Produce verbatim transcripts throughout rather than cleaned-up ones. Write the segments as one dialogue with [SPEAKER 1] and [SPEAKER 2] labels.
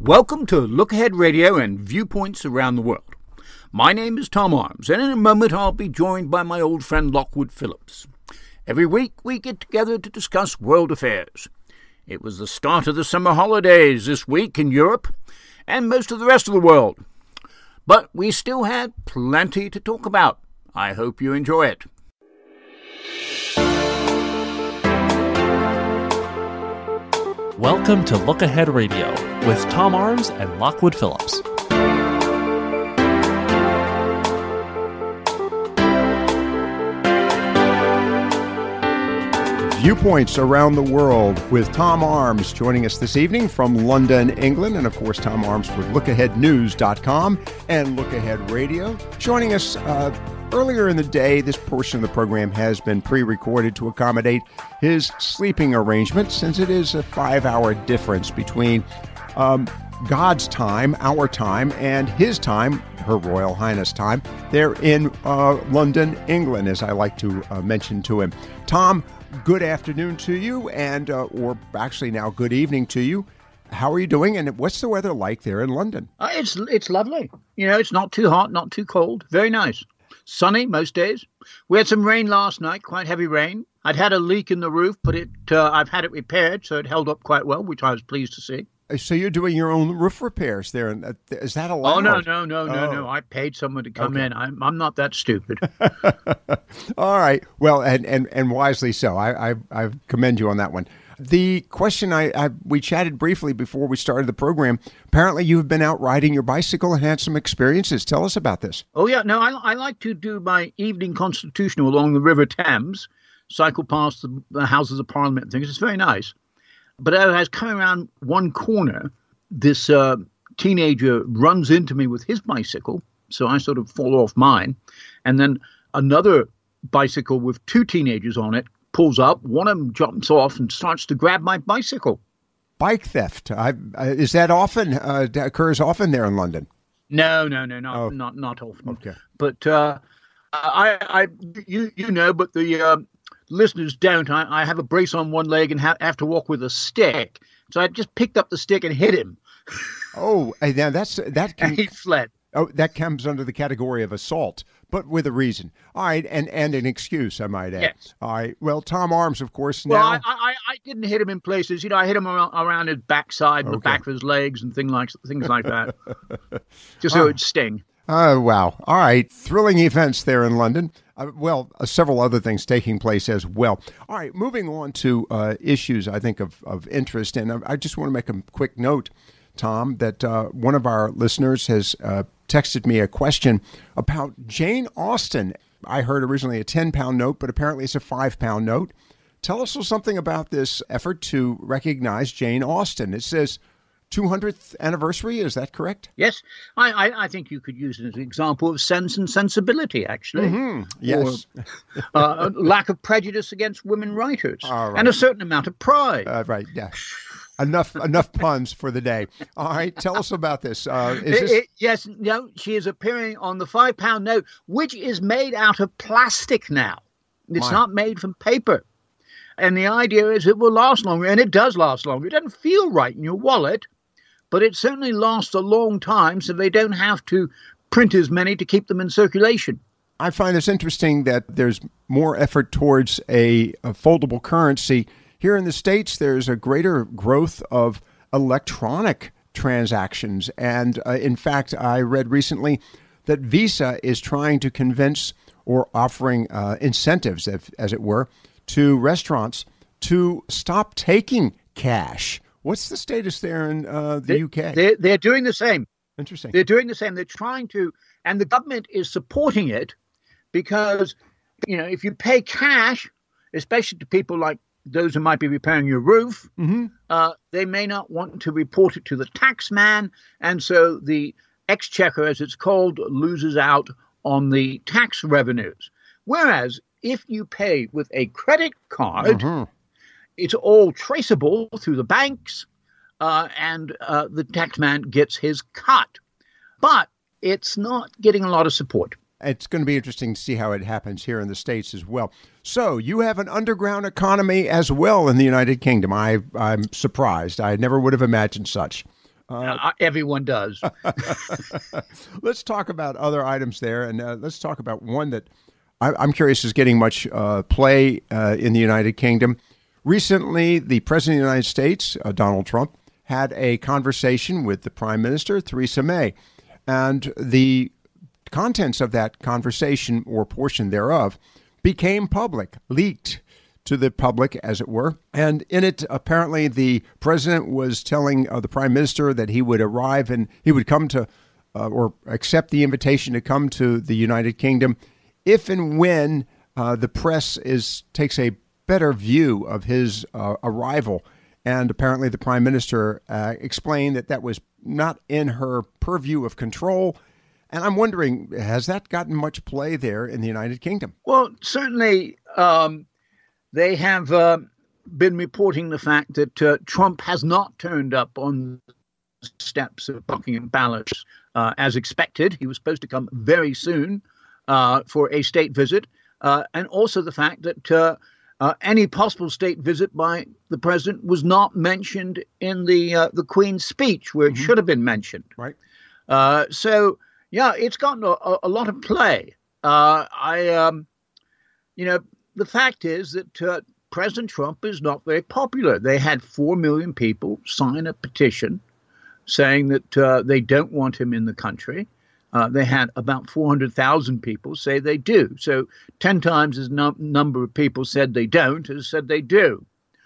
[SPEAKER 1] Welcome to Look Ahead Radio and Viewpoints Around the World. My name is Tom Arms, and in a moment I'll be joined by my old friend Lockwood Phillips. Every week we get together to discuss world affairs. It was the start of the summer holidays this week in Europe and most of the rest of the world. But we still had plenty to talk about. I hope you enjoy it.
[SPEAKER 2] Welcome to Look Ahead Radio with Tom Arms and Lockwood Phillips.
[SPEAKER 3] Viewpoints Around the World with Tom Arms joining us this evening from London, England. And of course, Tom Arms with look ahead news dot com and Look Ahead Radio. Joining us uh, earlier in the day, this portion of the program has been pre-recorded to accommodate his sleeping arrangement, since it is a five-hour difference between um, God's time, our time, and his time, Her Royal Highness time. They're in uh, London, England, as I like to uh, mention to him. Tom, good afternoon to you, and uh, or actually now good evening to you. How are you doing, and what's the weather like there in London?
[SPEAKER 1] Uh, it's it's lovely. You know, it's not too hot, not too cold. Very nice. Sunny most days. We had some rain last night, quite heavy rain. I'd had a leak in the roof, but it uh, I've had it repaired, so it held up quite well, which I was pleased to see.
[SPEAKER 3] So you're doing your own roof repairs there, and is that allowed?
[SPEAKER 1] Oh, no, no, no, no,
[SPEAKER 3] oh.
[SPEAKER 1] no. I paid someone to come
[SPEAKER 3] Okay.
[SPEAKER 1] in. I'm I'm not that stupid.
[SPEAKER 3] All right. Well, and, and, and wisely so. I, I I commend you on that one. The question I, I we chatted briefly before we started the program. Apparently, you've been out riding your bicycle and had some experiences. Tell us about this.
[SPEAKER 1] Oh, yeah. No, I, I like to do my evening constitutional along the River Thames, cycle past the, the Houses of Parliament and things. It's very nice. But as I was coming around one corner, this uh, teenager runs into me with his bicycle. So I sort of fall off mine. And then another bicycle with two teenagers on it pulls up. One of them jumps off and starts to grab my bicycle.
[SPEAKER 3] Bike theft. I, I, is that often, uh, occurs often there in London?
[SPEAKER 1] No, no, no, not
[SPEAKER 3] Oh.
[SPEAKER 1] not not often.
[SPEAKER 3] Okay.
[SPEAKER 1] But uh, I, I, you, you know, but the uh, listeners don't. I, I have a brace on one leg and ha- have to walk with a stick. So I just picked up the stick and hit him,
[SPEAKER 3] Oh, and now that's that
[SPEAKER 1] and
[SPEAKER 3] can
[SPEAKER 1] he fled.
[SPEAKER 3] oh that comes under the category of assault, but with a reason. All right, and, and an excuse, I might add.
[SPEAKER 1] Yes.
[SPEAKER 3] All right. Well, Tom Arms, of course,
[SPEAKER 1] Well,
[SPEAKER 3] now.
[SPEAKER 1] I, I, I didn't hit him in places. You know, I hit him around, around his backside and the
[SPEAKER 3] Okay.
[SPEAKER 1] back of his legs and things like things like that, just so
[SPEAKER 3] Oh.
[SPEAKER 1] it'd sting.
[SPEAKER 3] Oh, wow. All right. Thrilling events there in London. Uh, well, uh, several other things taking place as well. All right. Moving on to uh, issues, I think, of, of interest. And I, I just want to make a quick note, Tom, that uh, one of our listeners has uh, texted me a question about Jane Austen. I heard originally a ten-pound note, but apparently it's a five-pound note. Tell us something about this effort to recognize Jane Austen. It says two hundredth anniversary. Is that correct?
[SPEAKER 1] Yes, I, I, I think you could use it as an example of sense and sensibility, actually.
[SPEAKER 3] Mm-hmm. Yes.
[SPEAKER 1] Or, uh, a lack of prejudice against women writers,
[SPEAKER 3] All right.
[SPEAKER 1] and a certain amount of pride.
[SPEAKER 3] Uh, right. Yeah. Enough. Enough puns for the day. All right. Tell us about this. Uh, is
[SPEAKER 1] It-
[SPEAKER 3] this?
[SPEAKER 1] it- yes, no, she is appearing on the five-pound note, which is made out of plastic now. It's
[SPEAKER 3] My.
[SPEAKER 1] not made from paper. And the idea is it will last longer, and it does last longer. It doesn't feel right in your wallet, but it certainly lasts a long time, so they don't have to print as many to keep them in circulation.
[SPEAKER 3] I find this interesting that there's more effort towards a, a foldable currency. Here in the States, there's a greater growth of electronic transactions. And uh, in fact, I read recently that Visa is trying to convince or offering uh, incentives, as, as it were, to restaurants to stop taking cash. What's the status there in uh, the
[SPEAKER 1] They-
[SPEAKER 3] U K?
[SPEAKER 1] They're, they're doing the same.
[SPEAKER 3] Interesting.
[SPEAKER 1] They're doing the same. They're trying to, and the government is supporting it because, you know, if you pay cash, especially to people like those who might be repairing your roof,
[SPEAKER 3] Mm-hmm.
[SPEAKER 1] uh, they may not want to report it to the tax man. And so the exchequer, as it's called, loses out on the tax revenues. Whereas if you pay with a credit card,
[SPEAKER 3] Mhm.
[SPEAKER 1] it's all traceable through the banks, uh, and uh, the tax man gets his cut. But it's not getting a lot of support.
[SPEAKER 3] It's going to be interesting to see how it happens here in the States as well. So you have an underground economy as well in the United Kingdom. I, I'm surprised. I never would have imagined such.
[SPEAKER 1] Uh, everyone does.
[SPEAKER 3] Let's talk about other items there, and uh, let's talk about one that I, I'm curious is getting much uh, play uh, in the United Kingdom. Recently, the President of the United States, uh, Donald Trump, had a conversation with the Prime Minister, Theresa May, and the contents of that conversation, or portion thereof, became public, leaked to the public, as it were. And in it, apparently, the president was telling uh, the prime minister that he would arrive and he would come to uh, or accept the invitation to come to the United Kingdom if and when uh, the press is takes a better view of his uh, arrival. And apparently the prime minister uh, explained that that was not in her purview of control. And I'm wondering, has that gotten much play there in the United Kingdom?
[SPEAKER 1] Well, certainly um, they have uh, been reporting the fact that uh, Trump has not turned up on the steps of Buckingham Palace uh, as expected. He was supposed to come very soon uh, for a state visit. Uh, and also the fact that uh, uh, any possible state visit by the president was not mentioned in the uh, the Queen's speech, where it mm-hmm. should have been mentioned.
[SPEAKER 3] Right.
[SPEAKER 1] Uh, so, yeah, it's gotten a, a lot of play. Uh, I, um, you know, the fact is that uh, President Trump is not very popular. They had four million people sign a petition saying that uh, they don't want him in the country. Uh, they had about four hundred thousand people say they do. So ten times as num- number of people said they don't as said they do.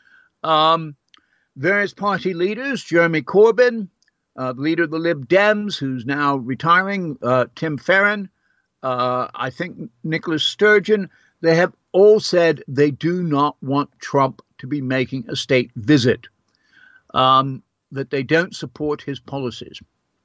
[SPEAKER 1] Um, various party leaders, Jeremy Corbyn, uh, the leader of the Lib Dems, who's now retiring, uh, Tim Farron, uh, I think Nicola Sturgeon, they have all said they do not want Trump to be making a state visit, um, that they don't support his policies.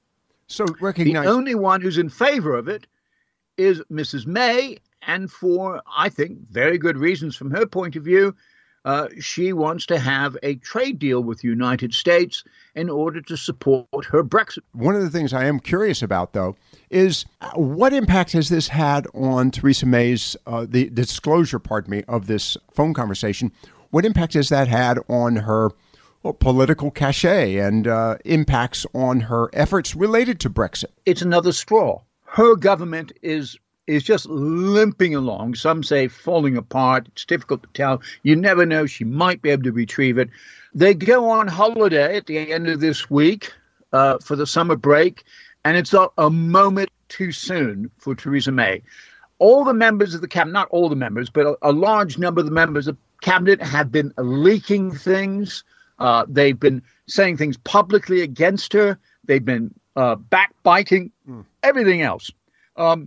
[SPEAKER 3] So recognize
[SPEAKER 1] the only one who's in favor of it is Missus May, and for, I think, very good reasons from her point of view. Uh, she wants to have a trade deal with the United States in order to support her Brexit.
[SPEAKER 3] One of the things I am curious about, though, is what impact has this had on Theresa May's, uh, the, the disclosure, pardon me, of this phone conversation? What impact has that had on her well, political cachet and uh, impacts on her efforts related to Brexit?
[SPEAKER 1] It's another straw. Her government is is just limping along. Some say falling apart. It's difficult to tell. You never know. She might be able to retrieve it. They go on holiday at the end of this week uh, for the summer break, and it's a, a moment too soon for Theresa May. All the members of the cabinet, not all the members, but a, a large number of the members of cabinet have been leaking things. Uh, they've been saying things publicly against her. They've been uh, backbiting, mm. everything else. Um,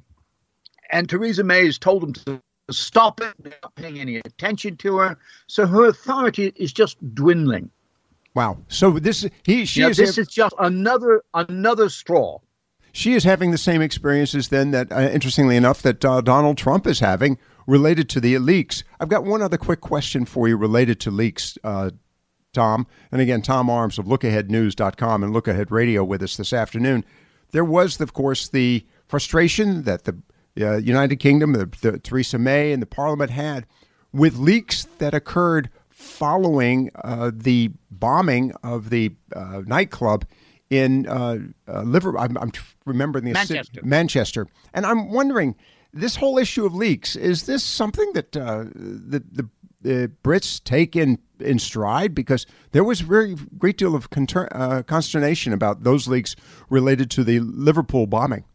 [SPEAKER 1] and Theresa May has told them to stop it. They're not paying any attention to her. So her authority is just dwindling.
[SPEAKER 3] Wow. So this he she
[SPEAKER 1] yeah,
[SPEAKER 3] is
[SPEAKER 1] this
[SPEAKER 3] ha-
[SPEAKER 1] is just another another straw.
[SPEAKER 3] She is having the same experiences then that, uh, interestingly enough, that uh, Donald Trump is having related to the leaks. I've got one other quick question for you related to leaks, uh, Tom. And again, Tom Arms of look ahead news dot com and Look Ahead Radio with us this afternoon. There was, of course, the frustration that the uh, United Kingdom, the, the Theresa May and the Parliament had with leaks that occurred following uh, the bombing of the uh, nightclub in uh, uh, Liverpool. I'm, I'm remembering the
[SPEAKER 1] Manchester.
[SPEAKER 3] City, Manchester. And I'm wondering, this whole issue of leaks, is this something that uh, the, the the Brits take in, in stride? Because there was a very great deal of conter- uh, consternation about those leaks related to the Liverpool bombing.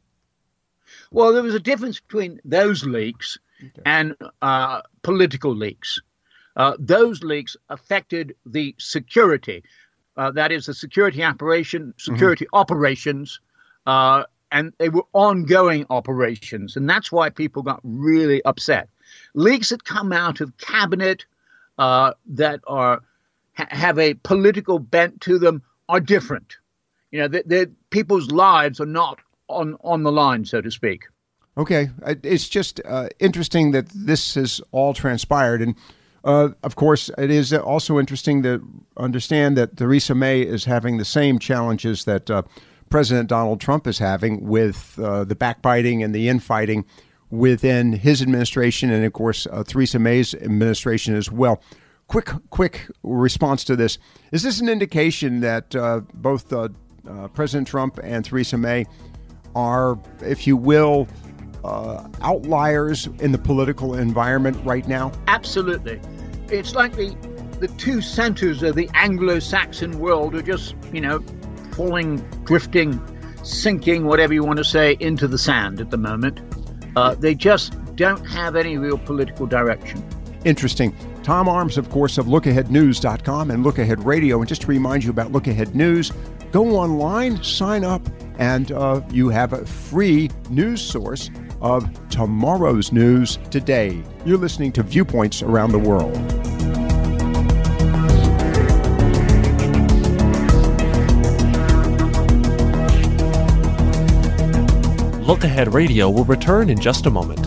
[SPEAKER 1] Well, there was a difference between those leaks okay. and uh, political leaks. Uh, those leaks affected the security. Uh, that is, the security operation, security mm-hmm. operations, uh, and they were ongoing operations. And that's why people got really upset. Leaks that come out of cabinet uh, that are ha- have a political bent to them are different. You know, they, people's lives are not on, on the line, so to speak.
[SPEAKER 3] Okay. It's just uh, interesting that this has all transpired. And, uh, of course, it is also interesting to understand that Theresa May is having the same challenges that uh, President Donald Trump is having with uh, the backbiting and the infighting within his administration and, of course, uh, Theresa May's administration as well. Quick, quick response to this. Is this an indication that uh, both uh, uh, President Trump and Theresa May are, if you will, uh, outliers in the political environment right now?
[SPEAKER 1] Absolutely. It's like the, the two centers of the Anglo-Saxon world are just, you know, falling, drifting, sinking, whatever you want to say, into the sand at the moment. Uh, they just don't have any real political direction.
[SPEAKER 3] Interesting. Tom Arms, of course, of look ahead news dot com and Look Ahead Radio. And just to remind you about Look Ahead News, go online, sign up, and uh, you have a free news source of tomorrow's news today. You're listening to Viewpoints Around the World.
[SPEAKER 2] Look Ahead Radio will return in just a moment.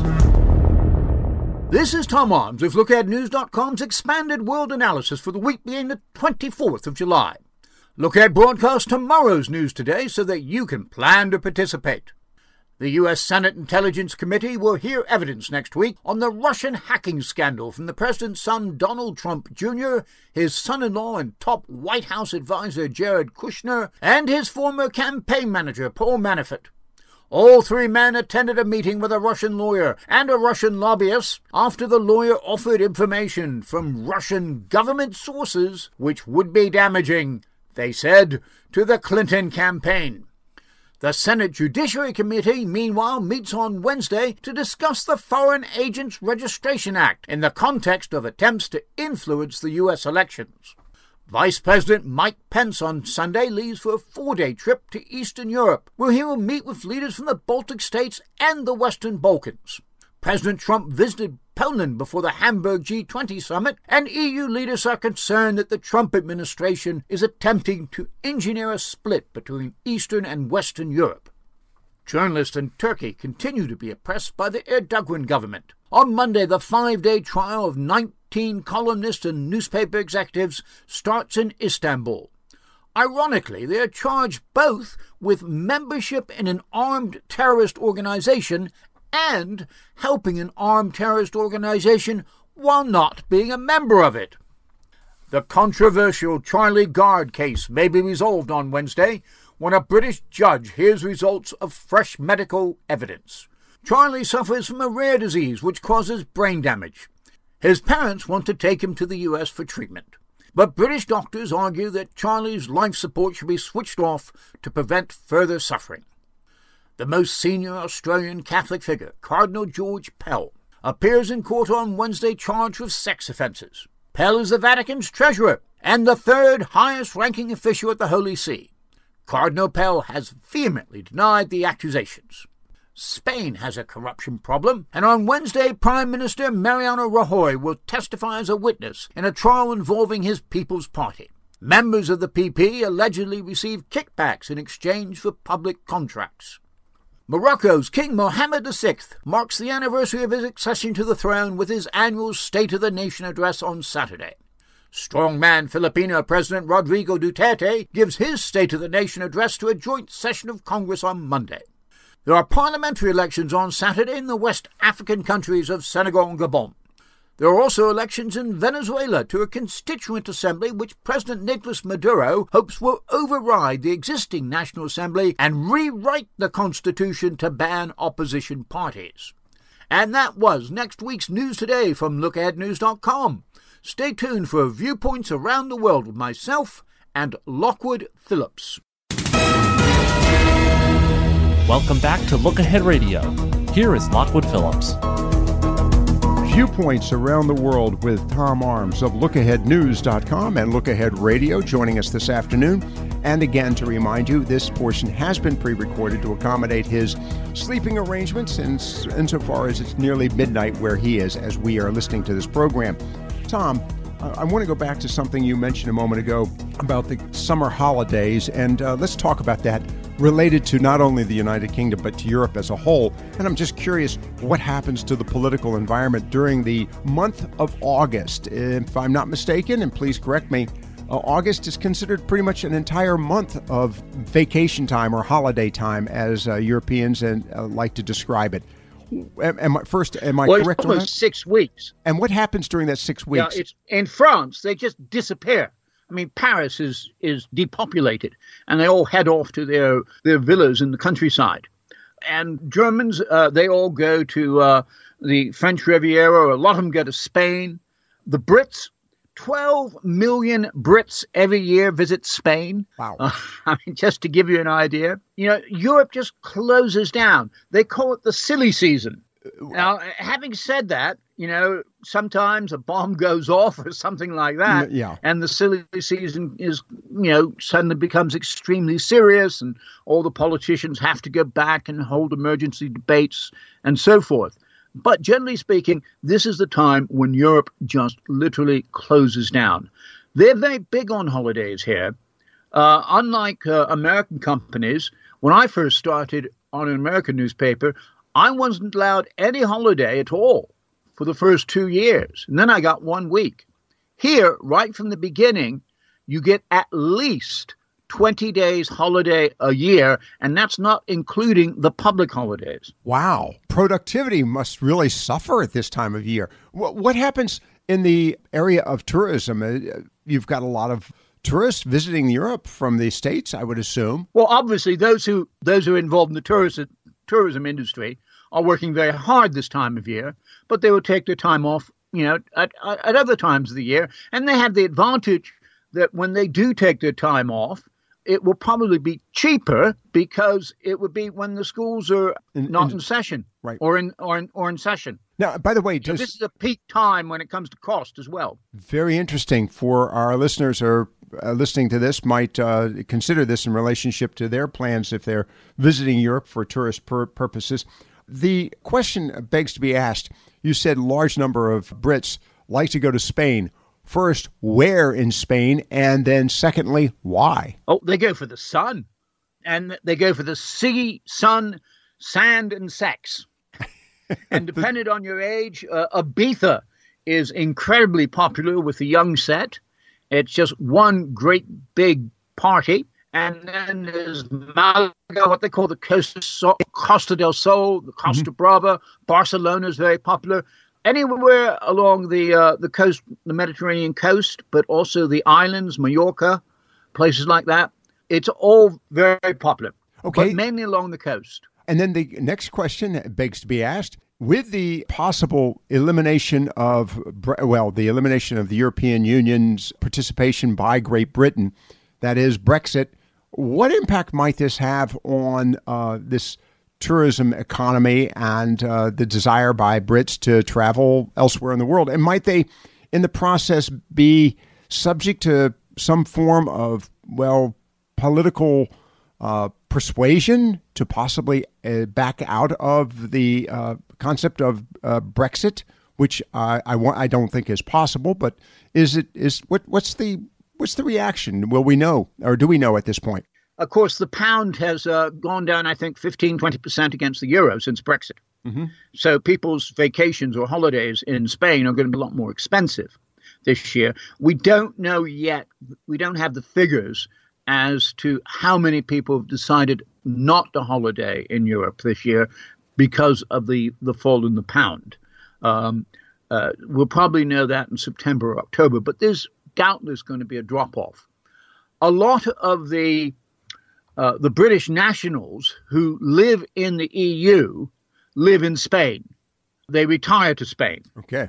[SPEAKER 1] This is Tom Arms with look ahead news dot com's expanded world analysis for the week beginning the twenty-fourth of July. Look Ahead broadcasts tomorrow's news today so that you can plan to participate. The U S Senate Intelligence Committee will hear evidence next week on the Russian hacking scandal from the president's son Donald Trump Junior, his son-in-law and top White House advisor Jared Kushner, and his former campaign manager Paul Manafort. All three men attended a meeting with a Russian lawyer and a Russian lobbyist after the lawyer offered information from Russian government sources which would be damaging, they said, to the Clinton campaign. The Senate Judiciary Committee, meanwhile, meets on Wednesday to discuss the Foreign Agents Registration Act in the context of attempts to influence the U S elections. Vice President Mike Pence on Sunday leaves for a four-day trip to Eastern Europe, where he will meet with leaders from the Baltic states and the Western Balkans. President Trump visited Poland before the Hamburg G twenty summit, and E U leaders are concerned that the Trump administration is attempting to engineer a split between Eastern and Western Europe. Journalists in Turkey continue to be oppressed by the Erdogan government. On Monday, the five-day trial of nineteen columnists and newspaper executives starts in Istanbul. Ironically, they are charged both with membership in an armed terrorist organization and helping an armed terrorist organization while not being a member of it. The controversial Charlie Gard case may be resolved on Wednesday when a British judge hears results of fresh medical evidence. Charlie suffers from a rare disease which causes brain damage. His parents want to take him to the U S for treatment, but British doctors argue that Charlie's life support should be switched off to prevent further suffering. The most senior Australian Catholic figure, Cardinal George Pell, appears in court on Wednesday charged with sex offences. Pell is the Vatican's treasurer and the third highest-ranking official at the Holy See. Cardinal Pell has vehemently denied the accusations. Spain has a corruption problem, and on Wednesday, Prime Minister Mariano Rajoy will testify as a witness in a trial involving his People's Party. Members of the P P allegedly received kickbacks in exchange for public contracts. Morocco's King Mohammed the Sixth marks the anniversary of his accession to the throne with his annual State of the Nation address on Saturday. Strongman Filipino President Rodrigo Duterte gives his State of the Nation address to a joint session of Congress on Monday. There are parliamentary elections on Saturday in the West African countries of Senegal and Gabon. There are also elections in Venezuela to a constituent assembly which President Nicolas Maduro hopes will override the existing National Assembly and rewrite the constitution to ban opposition parties. And that was next week's News Today from look ahead news dot com. Stay tuned for Viewpoints Around the World with myself and Lockwood Phillips.
[SPEAKER 2] Welcome back to Look Ahead Radio. Here is Lockwood Phillips.
[SPEAKER 3] Viewpoints Around the World with Tom Arms of look ahead news dot com and Look Ahead Radio joining us this afternoon. And again, to remind you, this portion has been pre-recorded to accommodate his sleeping arrangements in, insofar as it's nearly midnight where he is as we are listening to this program. Tom, I want to go back to something you mentioned a moment ago about the summer holidays, and uh, let's talk about that related to not only the United Kingdom, but to Europe as a whole. And I'm just curious what happens to the political environment during the month of August. If I'm not mistaken, and please correct me, uh, August is considered pretty much an entire month of vacation time or holiday time, as uh, Europeans and, uh, like to describe it. Am, am I, first, am I
[SPEAKER 1] well,
[SPEAKER 3] correct
[SPEAKER 1] it's
[SPEAKER 3] on
[SPEAKER 1] almost
[SPEAKER 3] that?
[SPEAKER 1] six weeks.
[SPEAKER 3] And what happens during that six weeks?
[SPEAKER 1] Yeah, it's, in France, they just disappear. I mean, Paris is is depopulated, and they all head off to their, their villas in the countryside. And Germans, uh, they all go to uh, the French Riviera. A lot of them go to Spain. The Brits, twelve million Brits every year visit Spain.
[SPEAKER 3] Wow.
[SPEAKER 1] Uh, I mean, just to give you an idea, you know, Europe just closes down. They call it the silly season. Now, having said that, you know, sometimes a bomb goes off or something like that.
[SPEAKER 3] Yeah.
[SPEAKER 1] And the silly season is, you know, suddenly becomes extremely serious, and all the politicians have to go back and hold emergency debates and so forth. But generally speaking, this is the time when Europe just literally closes down. They're very big on holidays here. Uh, unlike uh, American companies, when I first started on an American newspaper, I wasn't allowed any holiday at all for the first two years. And then I got one week. Here, right from the beginning, you get at least twenty days holiday a year, and that's not including the public holidays.
[SPEAKER 3] Wow. Productivity must really suffer at this time of year. What, what happens in the area of tourism? Uh, You've got a lot of tourists visiting Europe from the States, I would assume.
[SPEAKER 1] Well, obviously, those who those who are involved in the tourism, tourism industry are working very hard this time of year, but they will take their time off, you know, at, at other times of the year. And they have the advantage that when they do take their time off, it will probably be cheaper because it would be when the schools are
[SPEAKER 3] in,
[SPEAKER 1] not
[SPEAKER 3] in,
[SPEAKER 1] in session,
[SPEAKER 3] right.
[SPEAKER 1] or in or in or in session.
[SPEAKER 3] Now, by the way,
[SPEAKER 1] So
[SPEAKER 3] does,
[SPEAKER 1] this is a peak time when it comes to cost as well.
[SPEAKER 3] very interesting for our listeners who are uh, listening to this might uh, consider this in relationship to their plans if they're visiting Europe for tourist pur- purposes. The question begs to be asked. You said large number of Brits like to go to Spain. First, where in Spain? And then secondly, why?
[SPEAKER 1] Oh, they go for the sun. And they go for the sea, sun, sand, and sex. And depending on your age, uh, Ibiza is incredibly popular with the young set. It's just one great big party. And then there's Malaga, what they call the Costa, so- Costa del Sol, the Costa mm-hmm. Brava. Barcelona is very popular. Anywhere along the uh, the coast, the Mediterranean coast, but also the islands, Mallorca, places like that. It's all very popular,
[SPEAKER 3] okay.
[SPEAKER 1] But mainly along the coast.
[SPEAKER 3] And then the next question begs to be asked. With the possible elimination of, well, the elimination of the European Union's participation by Great Britain, that is Brexit, what impact might this have on uh, this tourism economy and uh, the desire by Brits to travel elsewhere in the world? And might they, in the process, be subject to some form of, well, political uh, persuasion to possibly uh, back out of the uh, concept of uh, Brexit, which uh, I want, I don't think is possible. But is it is what what's the what's the reaction? Will we know, or do we know at this point?
[SPEAKER 1] Of course, the pound has uh, gone down, I think, fifteen, twenty percent against the euro since Brexit. Mm-hmm. So people's vacations or holidays in Spain are going to be a lot more expensive this year. We don't know yet. We don't have the figures as to how many people have decided not to holiday in Europe this year because of the, the fall in the pound. Um, uh, we'll probably know that in September or October, but there's doubtless going to be a drop-off. A lot of the uh, the British nationals who live in the E U live in Spain. They retire to Spain.
[SPEAKER 3] Okay.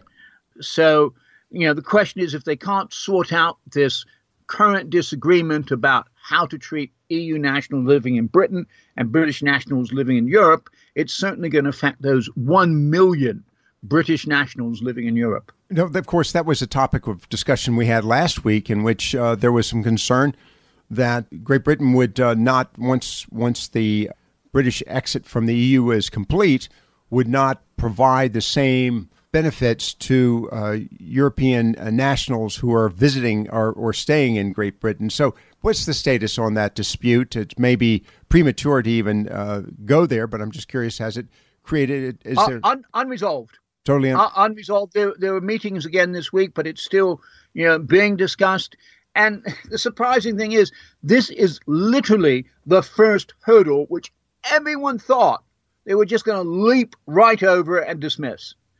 [SPEAKER 1] So, you know, the question is, if they can't sort out this current disagreement about how to treat E U nationals living in Britain and British nationals living in Europe, it's certainly going to affect those one million British nationals living in Europe.
[SPEAKER 3] No, of course, that was a topic of discussion we had last week in which uh, there was some concern that Great Britain would uh, not, once once the British exit from the E U is complete, would not provide the same benefits to uh, European uh, nationals who are visiting or, or staying in Great Britain. So what's the status on that dispute? It may be premature to even uh, go there, but I'm just curious, has it created... Is
[SPEAKER 1] uh,
[SPEAKER 3] there
[SPEAKER 1] un- unresolved.
[SPEAKER 3] Totally un-
[SPEAKER 1] uh, unresolved. There, there were meetings again this week, but it's still, you know, being discussed. And the surprising thing is, this is literally the first hurdle which everyone thought they were just going to leap right over and dismiss.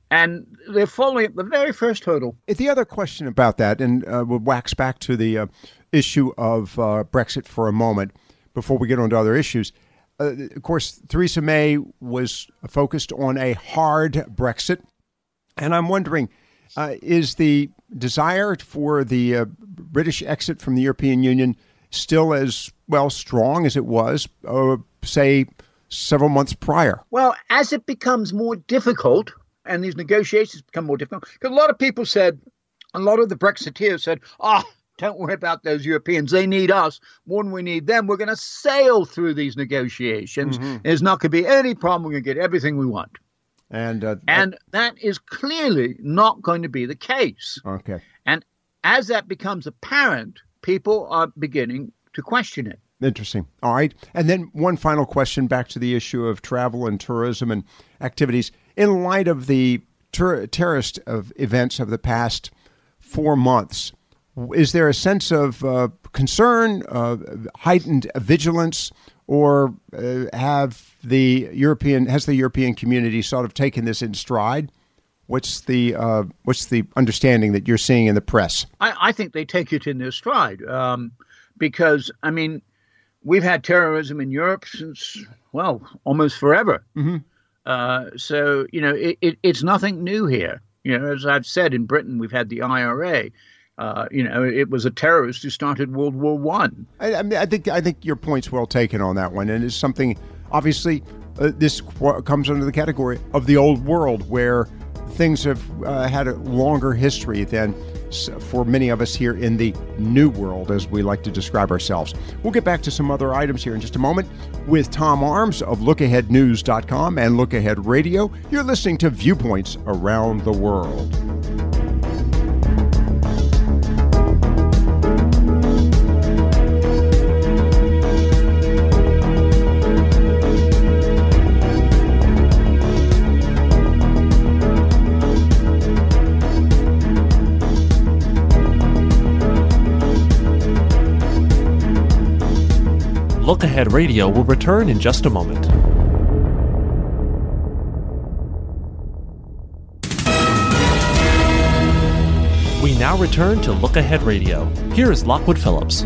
[SPEAKER 1] And they're following the very first hurdle.
[SPEAKER 3] The other question about that, and uh, we'll wax back to the uh, issue of uh, Brexit for a moment before we get on to other issues. Uh, of course, Theresa May was focused on a hard Brexit. And I'm wondering, uh, is the desire for the uh, British exit from the European Union still as, well, strong as it was, uh, say, several months prior?
[SPEAKER 1] Well, as it becomes more difficult, and these negotiations become more difficult, because a lot of people said, a lot of the Brexiteers said, oh, don't worry about those Europeans. They need us more than we need them. We're going to sail through these negotiations. Mm-hmm. There's not going to be any problem. We're going to get everything we want.
[SPEAKER 3] And uh,
[SPEAKER 1] and that is clearly not going to be the case.
[SPEAKER 3] Okay.
[SPEAKER 1] And as that becomes apparent, people are beginning to question it.
[SPEAKER 3] Interesting. All right. And then one final question back to the issue of travel and tourism and activities. In light of the ter- terrorist of events of the past four months, is there a sense of uh, concern, uh, heightened vigilance, or uh, have the European has the European community sort of taken this in stride? What's the uh, what's the understanding that you're seeing in the press?
[SPEAKER 1] I, I think they take it in their stride um, because, I mean, we've had terrorism in Europe since, well, almost forever. Mm-hmm. Uh, so, you know, it, it, it's nothing new here. You know, as I've said, in Britain, we've had the I R A. Uh, you know, it was a terrorist who started World War One.
[SPEAKER 3] I, I mean, I think I think your point's well taken on that one, and it's something. Obviously, uh, this qu- comes under the category of the old world, where things have uh, had a longer history than for many of us here in the new world, as we like to describe ourselves. We'll get back to some other items here in just a moment with Tom Arms of look ahead news dot com and Look Ahead Radio. You're listening to Viewpoints Around the World.
[SPEAKER 2] Look Ahead Radio will return in just a moment. We now return to Look Ahead Radio. Here is Lockwood Phillips.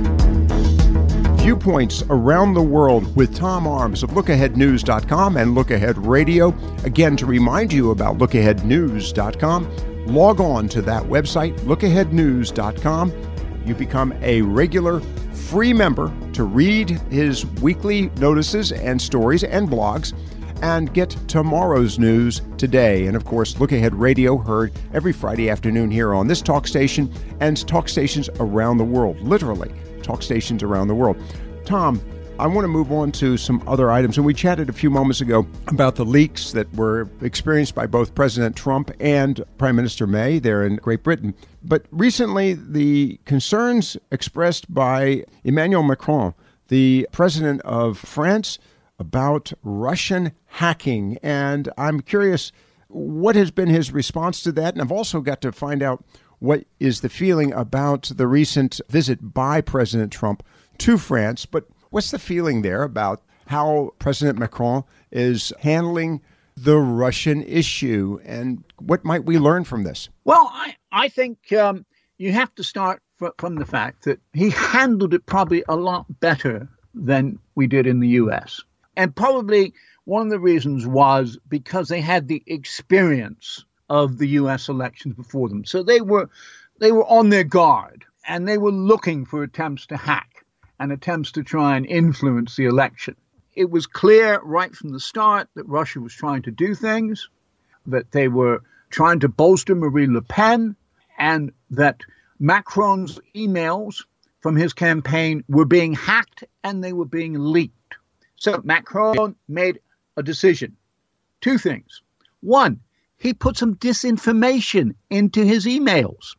[SPEAKER 3] Viewpoints Around the World with Tom Arms of look ahead news dot com and Look Ahead Radio. Again, to remind you about look ahead news dot com, log on to that website, look ahead news dot com. You become a regular free member to read his weekly notices and stories and blogs and get tomorrow's news today. And of course, Look Ahead Radio, heard every Friday afternoon here on this talk station and talk stations around the world, literally talk stations around the world. Tom, I want to move on to some other items. And we chatted a few moments ago about the leaks that were experienced by both President Trump and Prime Minister May there in Great Britain. But recently, the concerns expressed by Emmanuel Macron, the president of France, about Russian hacking. And I'm curious, what has been his response to that? And I've also got to find out what is the feeling about the recent visit by President Trump to France. But what's the feeling there about how President Macron is handling the Russian issue, and what might we learn from this?
[SPEAKER 1] Well, I, I think um, you have to start fr- from the fact that he handled it probably a lot better than we did in the U S. And probably one of the reasons was because they had the experience of the U S elections before them. So they were they were on their guard, and they were looking for attempts to hack and attempts to try and influence the election. It was clear right from the start that Russia was trying to do things, that they were trying to bolster Marine Le Pen, and that Macron's emails from his campaign were being hacked and they were being leaked. So Macron made a decision. Two things. One, he put some disinformation into his emails,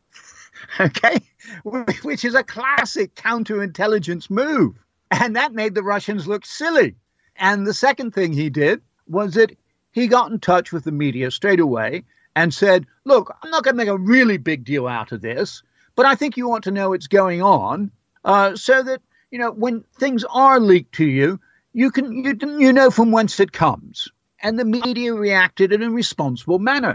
[SPEAKER 1] okay, which is a classic counterintelligence move. And that made the Russians look silly. And the second thing he did was that he got in touch with the media straight away and said, look, I'm not going to make a really big deal out of this, but I think you want to know what's going on uh, so that, you know, when things are leaked to you, you can you, you know from whence it comes. And the media reacted in a responsible manner.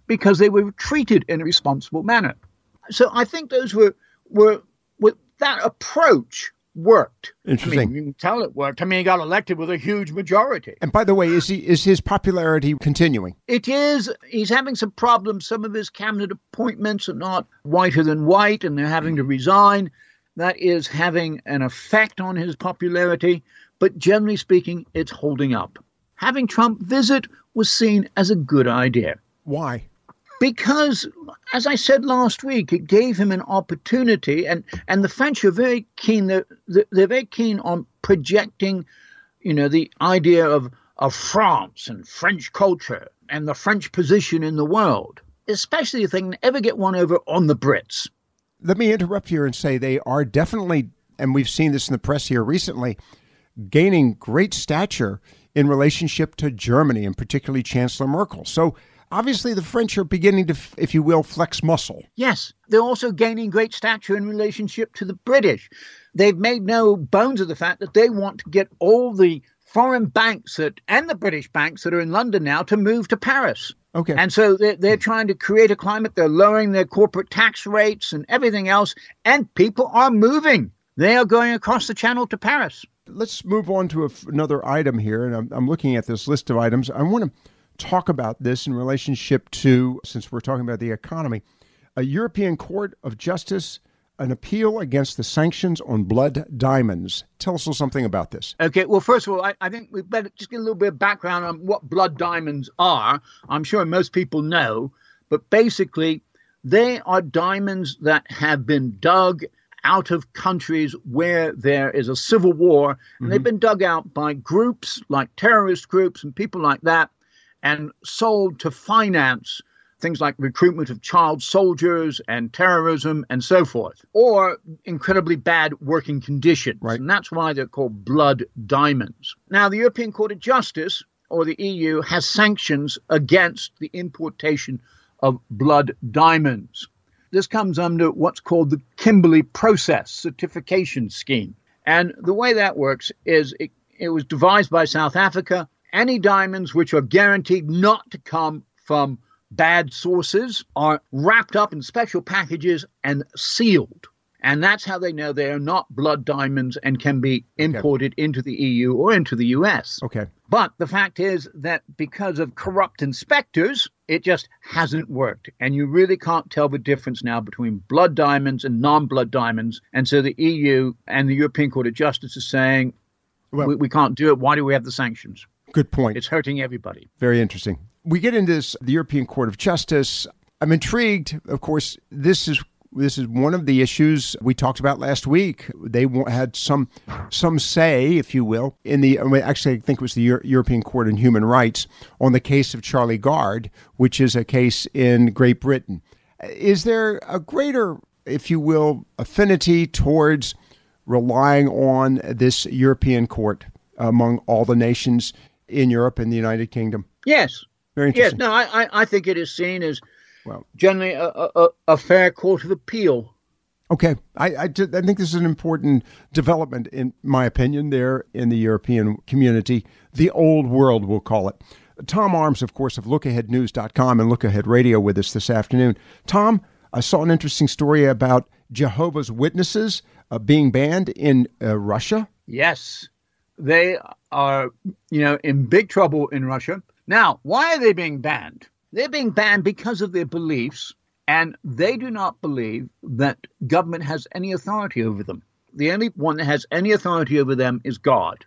[SPEAKER 1] because they were treated in a responsible manner. So I think those were, were, were that approach worked.
[SPEAKER 3] Interesting.
[SPEAKER 1] I mean, you can tell it worked. I mean, he got elected with a huge majority.
[SPEAKER 3] And by the way, is he is his popularity continuing?
[SPEAKER 1] It is. He's having some problems. Some of his cabinet appointments are not whiter than white, and they're having to resign. That is having an effect on his popularity. But generally speaking, it's holding up. Having Trump visit was seen as a good idea.
[SPEAKER 3] Why?
[SPEAKER 1] Because, as I said last week, it gave him an opportunity, and, and the French are very keen, they're, they're very keen on projecting, you know, the idea of, of France and French culture and the French position in the world, especially if they can ever get one over on the Brits.
[SPEAKER 3] Let me interrupt here and say they are definitely, and we've seen this in the press here recently, gaining great stature in relationship to Germany, and particularly Chancellor Merkel. So obviously, the French are beginning to, if you will, flex muscle.
[SPEAKER 1] Yes, they're also gaining great stature in relationship to the British. They've made no bones of the fact that they want to get all the foreign banks that, and the British banks that are in London now to move to Paris.
[SPEAKER 3] Okay.
[SPEAKER 1] And so they're, they're trying to create a climate. They're lowering their corporate tax rates and everything else. And people are moving. They are going across the channel to Paris.
[SPEAKER 3] Let's move on to a, another item here. And I'm, I'm looking at this list of items. I want to talk about this in relationship to, since we're talking about the economy, a European Court of Justice, an appeal against the sanctions on blood diamonds. Tell us a little something about this.
[SPEAKER 1] Okay, well, first of all, I, I think we better just get a little bit of background on what blood diamonds are. I'm sure most people know, but basically, they are diamonds that have been dug out of countries where there is a civil war, and mm-hmm. they've been dug out by groups like terrorist groups and people like that, and sold to finance things like recruitment of child soldiers and terrorism and so forth, or incredibly bad working conditions.
[SPEAKER 3] Right.
[SPEAKER 1] And that's why they're called blood diamonds. Now, the European Court of Justice, or the E U, has sanctions against the importation of blood diamonds. This comes under what's called the Kimberley Process Certification Scheme. And the way that works is it, it was devised by South Africa. Any diamonds which are guaranteed not to come from bad sources are wrapped up in special packages and sealed. And that's how they know they are not blood diamonds and can be imported okay. into the E U or into the U S.
[SPEAKER 3] Okay.
[SPEAKER 1] But the fact is that because of corrupt inspectors, it just hasn't worked. And you really can't tell the difference now between blood diamonds and non-blood diamonds. And so the E U and the European Court of Justice is saying, well, we, we can't do it. Why do we have the sanctions?
[SPEAKER 3] Good point.
[SPEAKER 1] It's hurting everybody.
[SPEAKER 3] Very interesting. We get into this, the European Court of Justice. I'm intrigued. Of course, this is this is one of the issues we talked about last week. They had some some say, if you will, in the actually I think it was the Euro- European Court on Human Rights on the case of Charlie Gard, which is a case in Great Britain. Is there a greater, if you will, affinity towards relying on this European court among all the nations in Europe and the United Kingdom?
[SPEAKER 1] Yes.
[SPEAKER 3] Very interesting.
[SPEAKER 1] Yes. No, I, I, I think it is seen as well, generally a, a, a fair court of appeal.
[SPEAKER 3] Okay. I, I, I think this is an important development, in my opinion, there in the European community, the old world, we'll call it. Tom Arms, of course, of look ahead news dot com and Look Ahead Radio with us this afternoon. Tom, I saw an interesting story about Jehovah's Witnesses uh, being banned in uh, Russia.
[SPEAKER 1] Yes. They are, you know, in big trouble in Russia. Now, why are they being banned? They're being banned because of their beliefs, and they do not believe that government has any authority over them. The only one that has any authority over them is God.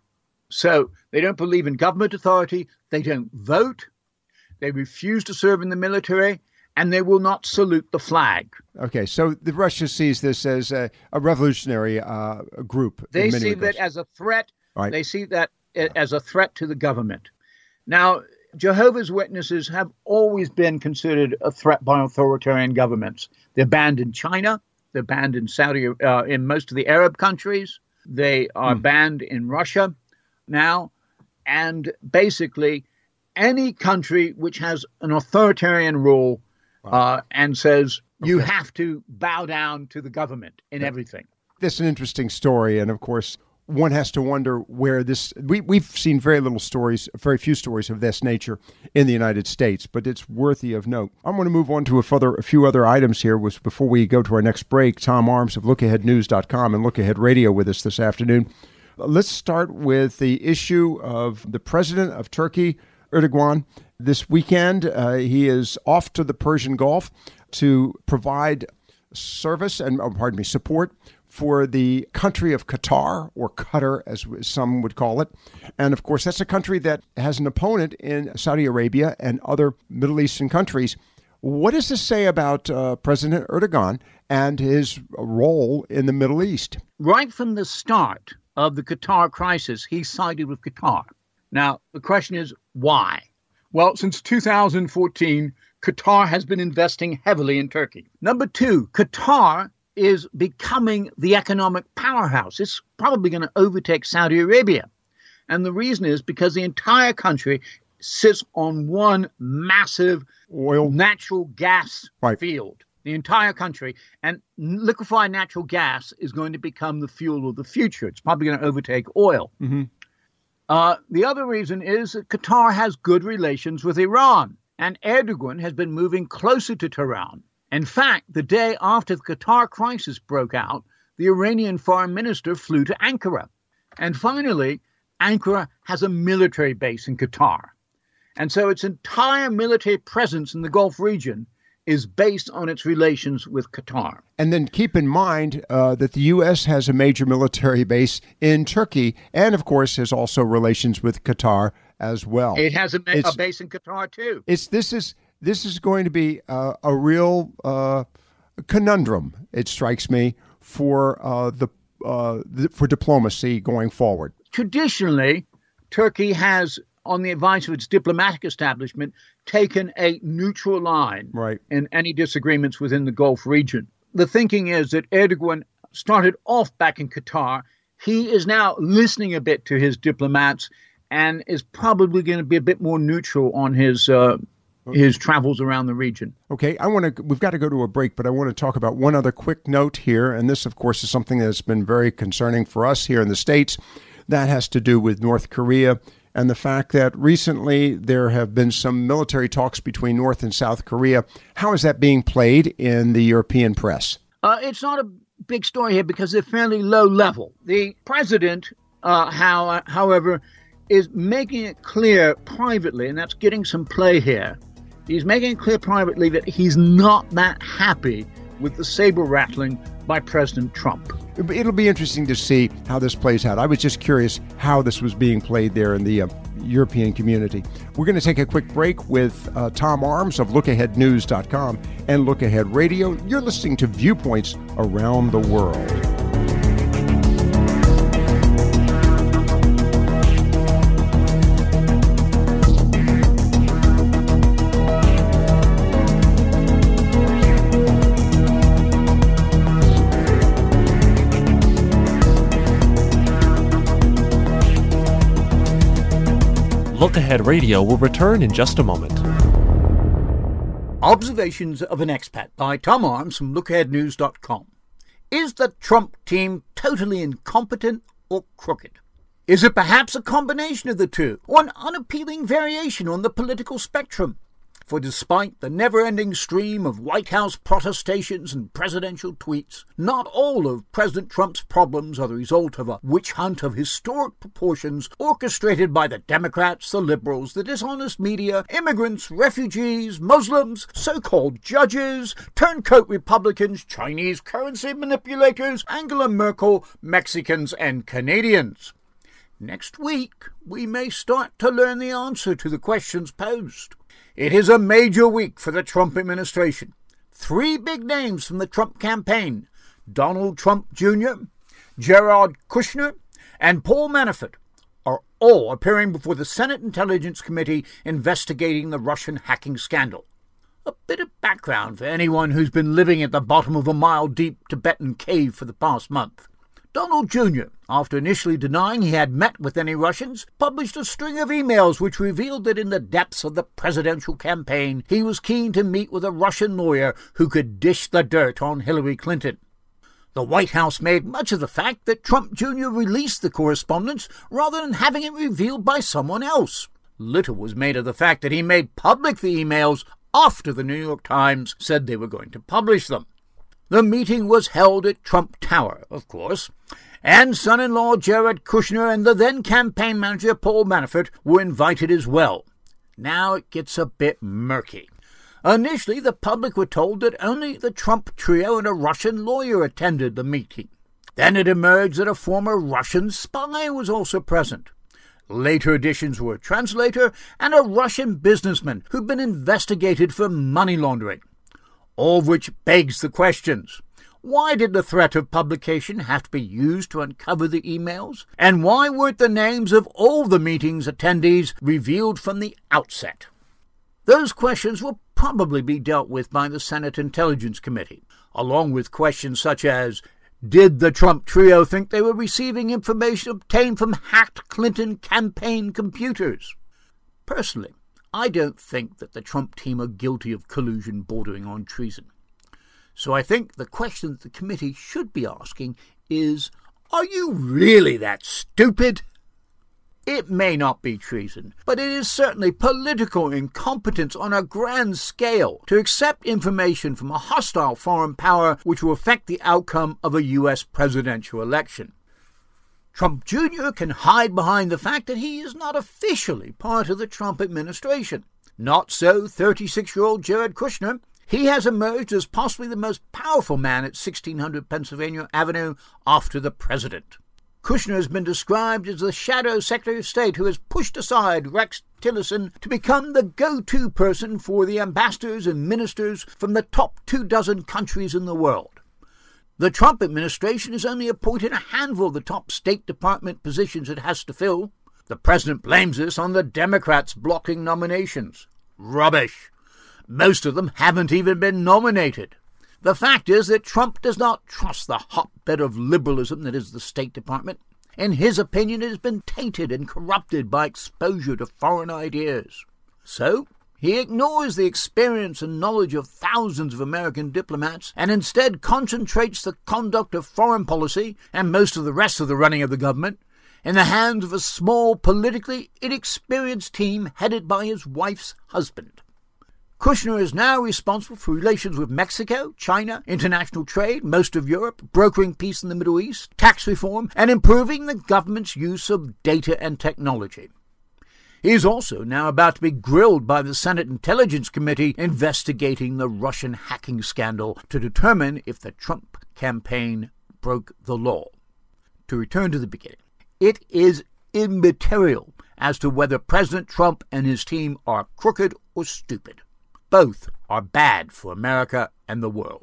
[SPEAKER 1] So they don't believe in government authority, they don't vote, they refuse to serve in the military, and they will not salute the flag.
[SPEAKER 3] Okay, so the Russia sees this as a, a revolutionary uh, group.
[SPEAKER 1] They see that as a threat.
[SPEAKER 3] Right.
[SPEAKER 1] They see that as a threat to the government. Now, Jehovah's Witnesses have always been considered a threat by authoritarian governments. They're banned in China. They're banned in Saudi, uh, in most of the Arab countries. They are hmm. banned in Russia now. And basically, any country which has an authoritarian rule wow. uh, and says you okay. have to bow down to the government in
[SPEAKER 3] yeah.
[SPEAKER 1] everything.
[SPEAKER 3] This is an interesting story. And of course, one has to wonder where this, we, we've seen very little stories, very few stories of this nature in the United States, but it's worthy of note. I'm going to move on to a, further, a few other items here was before we go to our next break. Tom Arms of look ahead news dot com and Look Ahead Radio with us this afternoon. Let's start with the issue of the president of Turkey, Erdogan. This weekend, uh, he is off to the Persian Gulf to provide service and, oh, pardon me, support for the country of Qatar, or Qatar as some would call it. And of course, that's a country that has an opponent in Saudi Arabia and other Middle Eastern countries. What does this say about uh, President Erdogan and his role in the Middle East?
[SPEAKER 1] Right from the start of the Qatar crisis, he sided with Qatar. Now, the question is, why? Well, since two thousand fourteen, Qatar has been investing heavily in Turkey. Number two, Qatar is becoming the economic powerhouse. It's probably going to overtake Saudi Arabia. And the reason is because the entire country sits on one massive oil natural gas right. field. The entire country. And liquefied natural gas is going to become the fuel of the future. It's probably going to overtake oil.
[SPEAKER 3] Mm-hmm.
[SPEAKER 1] Uh, the other reason is that Qatar has good relations with Iran. And Erdogan has been moving closer to Tehran. In fact, the day after the Qatar crisis broke out, the Iranian foreign minister flew to Ankara. And finally, Ankara has a military base in Qatar. And so its entire military presence in the Gulf region is based on its relations with Qatar.
[SPEAKER 3] And then keep in mind uh, that the U S has a major military base in Turkey and, of course, has also relations with Qatar as well.
[SPEAKER 1] It has a, a base in Qatar, too.
[SPEAKER 3] It's This is... This is going to be uh, a real uh, conundrum, it strikes me, for uh, the, uh, the for diplomacy going forward.
[SPEAKER 1] Traditionally, Turkey has, on the advice of its diplomatic establishment, taken a neutral line
[SPEAKER 3] right.
[SPEAKER 1] in any disagreements within the Gulf region. The thinking is that Erdogan started off back in Qatar. He is now listening a bit to his diplomats and is probably going to be a bit more neutral on his uh, his travels around the region.
[SPEAKER 3] Okay, I want to. We've got to go to a break, but I want to talk about one other quick note here, and this, of course, is something that's been very concerning for us here in the States. That has to do with North Korea and the fact that recently there have been some military talks between North and South Korea. How is that being played in the European press?
[SPEAKER 1] Uh, it's not a big story here because they're fairly low level. The president, uh, how, however, is making it clear privately, and that's getting some play here. He's making it clear privately that he's not that happy with the saber rattling by President Trump.
[SPEAKER 3] It'll be interesting to see how this plays out. I was just curious how this was being played there in the uh, European community. We're going to take a quick break with uh, Tom Arms of look ahead news dot com and Look Ahead Radio. You're listening to Viewpoints Around the World.
[SPEAKER 2] Look Ahead Radio will return in just a moment.
[SPEAKER 1] Observations of an Expat by Tom Arms from look ahead news dot com. Is the Trump team totally incompetent or crooked? Is it perhaps a combination of the two, or an unappealing variation on the political spectrum? For despite the never-ending stream of White House protestations and presidential tweets, not all of President Trump's problems are the result of a witch hunt of historic proportions orchestrated by the Democrats, the liberals, the dishonest media, immigrants, refugees, Muslims, so-called judges, turncoat Republicans, Chinese currency manipulators, Angela Merkel, Mexicans, and Canadians. Next week, we may start to learn the answer to the questions posed. It is a major week for the Trump administration. Three big names from the Trump campaign, Donald Trump Junior, Jared Kushner, and Paul Manafort, are all appearing before the Senate Intelligence Committee investigating the Russian hacking scandal. A bit of background for anyone who's been living at the bottom of a mile-deep Tibetan cave for the past month. Donald Junior, after initially denying he had met with any Russians, published a string of emails which revealed that in the depths of the presidential campaign, he was keen to meet with a Russian lawyer who could dish the dirt on Hillary Clinton. The White House made much of the fact that Trump Junior released the correspondence rather than having it revealed by someone else. Little was made of the fact that he made public the emails after the New York Times said they were going to publish them. The meeting was held at Trump Tower, of course, and son-in-law Jared Kushner and the then campaign manager Paul Manafort were invited as well. Now it gets a bit murky. Initially, the public were told that only the Trump trio and a Russian lawyer attended the meeting. Then it emerged that a former Russian spy was also present. Later additions were a translator and a Russian businessman who'd been investigated for money laundering. All of which begs the questions. Why did the threat of publication have to be used to uncover the emails? And why weren't the names of all the meeting's attendees revealed from the outset? Those questions will probably be dealt with by the Senate Intelligence Committee, along with questions such as, did the Trump trio think they were receiving information obtained from hacked Clinton campaign computers? Personally, I don't think that the Trump team are guilty of collusion bordering on treason. So I think the question that the committee should be asking is, are you really that stupid? It may not be treason, but it is certainly political incompetence on a grand scale to accept information from a hostile foreign power which will affect the outcome of a U S presidential election. Trump Junior can hide behind the fact that he is not officially part of the Trump administration. Not so thirty-six-year-old Jared Kushner. He has emerged as possibly the most powerful man at sixteen hundred Pennsylvania Avenue after the president. Kushner has been described as the shadow Secretary of State who has pushed aside Rex Tillerson to become the go-to person for the ambassadors and ministers from the top two dozen countries in the world. The Trump administration has only appointed a handful of the top State Department positions it has to fill. The president blames this on the Democrats blocking nominations. Rubbish. Most of them haven't even been nominated. The fact is that Trump does not trust the hotbed of liberalism that is the State Department. In his opinion, it has been tainted and corrupted by exposure to foreign ideas. So, he ignores the experience and knowledge of thousands of American diplomats and instead concentrates the conduct of foreign policy and most of the rest of the running of the government in the hands of a small, politically inexperienced team headed by his wife's husband. Kushner is now responsible for relations with Mexico, China, international trade, most of Europe, brokering peace in the Middle East, tax reform, and improving the government's use of data and technology. He is also now about to be grilled by the Senate Intelligence Committee investigating the Russian hacking scandal to determine if the Trump campaign broke the law. To return to the beginning, it is immaterial as to whether President Trump and his team are crooked or stupid. Both are bad for America and the world.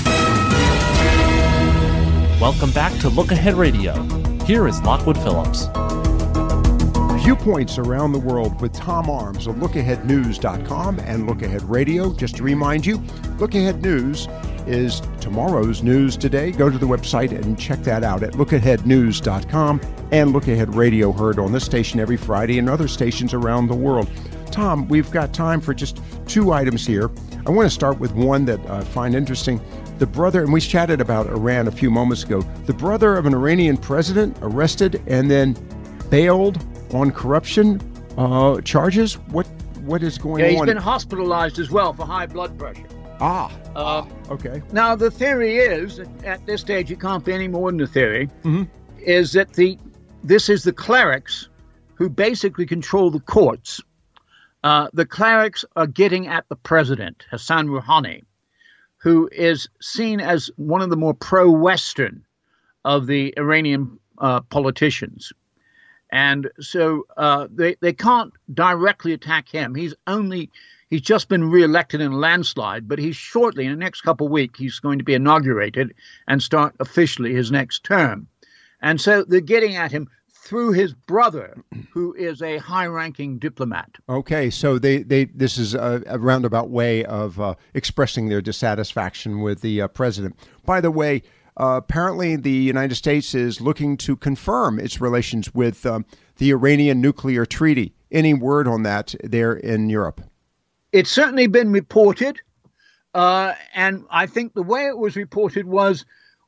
[SPEAKER 2] Welcome back to Look Ahead Radio. Here is Lockwood Phillips.
[SPEAKER 3] Viewpoints around the world with Tom Arms of look ahead news dot com and Look Ahead Radio. Just to remind you, Look Ahead News is tomorrow's news today. Go to the website and check that out at look ahead news dot com, and Look Ahead Radio heard on this station every Friday and other stations around the world. Tom, we've got time for just two items here. I want to start with one that I find interesting. The brother, and we chatted about Iran a few moments ago, the brother of an Iranian president arrested and then bailed on corruption uh, charges. What What is going
[SPEAKER 1] on? Yeah, he's
[SPEAKER 3] on?
[SPEAKER 1] been hospitalized as well for high blood pressure.
[SPEAKER 3] Ah,
[SPEAKER 1] uh,
[SPEAKER 3] okay.
[SPEAKER 1] Now, the theory is, at this stage, it can't be any more than a theory,
[SPEAKER 3] mm-hmm.
[SPEAKER 1] is that the this is the clerics who basically control the courts. Uh, the clerics are getting at the president, Hassan Rouhani, who is seen as one of the more pro-Western of the Iranian uh, politicians. And so uh, they, they can't directly attack him. He's only he's just been reelected in a landslide, but he's shortly, in the next couple of weeks, he's going to be inaugurated and start officially his next term. And so they're getting at him through his brother, who is a high-ranking diplomat.
[SPEAKER 3] Okay, so they, they this is a, a roundabout way of uh, expressing their dissatisfaction with the uh, president. By the way, uh, apparently the United States is looking to confirm its relations with um, the Iranian nuclear treaty. Any word on that there in Europe?
[SPEAKER 1] It's certainly been reported, uh, and I think the way it was reported was,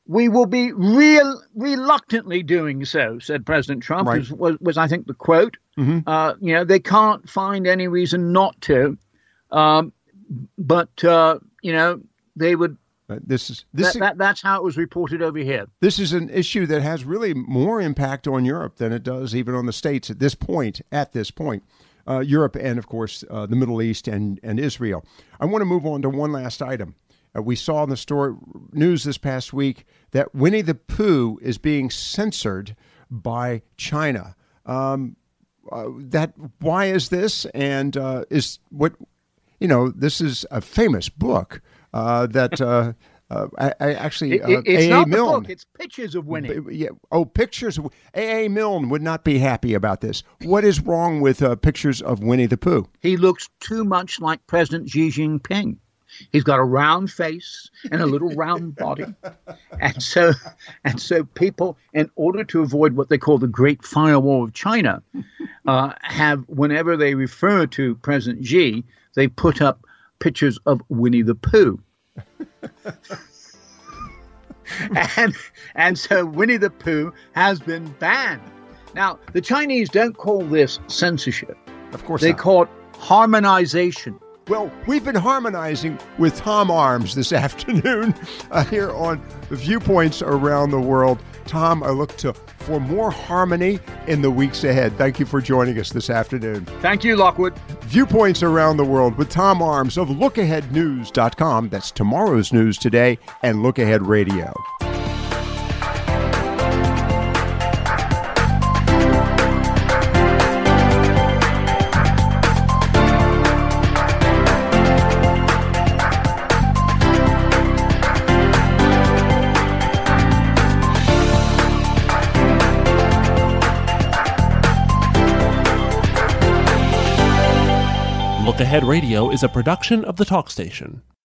[SPEAKER 1] We will be real reluctantly doing so, said President Trump,
[SPEAKER 3] Right.
[SPEAKER 1] was, was, was, I think, the quote.
[SPEAKER 3] Mm-hmm.
[SPEAKER 1] Uh, you know, they can't find any reason not to. Um, but, uh, you know, they would.
[SPEAKER 3] Uh, this is this
[SPEAKER 1] that, that, that's how it was reported over here.
[SPEAKER 3] This is an issue that has really more impact on Europe than it does even on the States at this point. At this point, uh, Europe and, of course, uh, the Middle East and, and Israel. I want to move on to one last item. Uh, we saw in the story news this past week that Winnie the Pooh is being censored by China. Um, uh, that why is this? And uh, is what you know? This is a famous book uh, that uh, uh, I, I actually
[SPEAKER 1] It, it,
[SPEAKER 3] uh,
[SPEAKER 1] it's
[SPEAKER 3] A A
[SPEAKER 1] not the
[SPEAKER 3] Milne.
[SPEAKER 1] book, it's pictures of Winnie.
[SPEAKER 3] B- Yeah. Oh, pictures. of A A Milne would not be happy about this. What is wrong with uh, pictures of Winnie the Pooh?
[SPEAKER 1] He looks too much like President Xi Jinping. He's got a round face and a little round body. And so and so people, in order to avoid what they call the Great Firewall of China, uh, have, whenever they refer to President Xi, they put up pictures of Winnie the Pooh. and and so Winnie the Pooh has been banned. Now, the Chinese don't call this censorship.
[SPEAKER 3] Of course
[SPEAKER 1] They
[SPEAKER 3] not.
[SPEAKER 1] call it harmonization.
[SPEAKER 3] Well, we've been harmonizing with Tom Arms this afternoon uh, here on Viewpoints Around the World. Tom, I look to for more harmony in the weeks ahead. Thank you for joining us this afternoon.
[SPEAKER 1] Thank you, Lockwood.
[SPEAKER 3] Viewpoints Around the World with Tom Arms of look ahead news dot com. That's tomorrow's news today and Look Ahead Radio.
[SPEAKER 2] Look Ahead Radio is a production of the Talk Station.